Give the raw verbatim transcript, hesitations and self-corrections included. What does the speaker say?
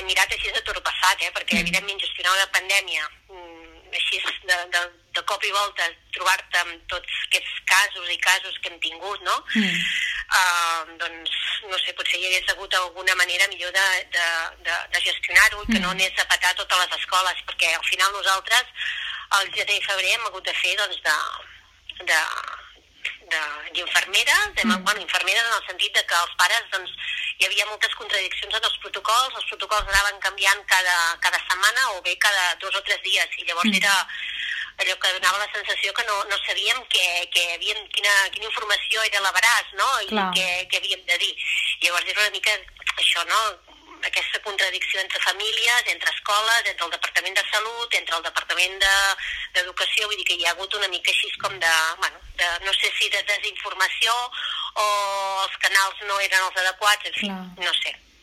hem mirat així de tot passat, eh? Perquè, mm. evidentment, gestionar una pandèmia així de, de, de cop i volta, trobar-te amb tots aquests casos i casos que hem tingut, no? Mm. Uh, doncs, no sé, potser hi hagués hagut alguna manera millor de, de, de, de gestionar-ho i que mm. no anés a petar totes les escoles, perquè al final nosaltres, al gener i febrer, hem hagut de fer, doncs, de... de d'infermera, mm. bueno, infermera en el sentit de que els pares, doncs, hi havia moltes contradiccions en els protocols, els protocols anaven canviant cada, cada setmana o bé cada dos o tres dies, i llavors mm. era allò que donava la sensació que no, no sabíem que, que havíem, quina, quina informació era la veraç, no? I què, què havíem de dir. Llavors era una mica això, no? Aquesta contradicció entre famílies, entre escoles, entre el Departament de Salut, entre el Departament d'Educació, vull dir que hi ha hagut una mica així com de, bueno, de, no sé si de desinformació o els canals no eren els adequats, en fi, no sé.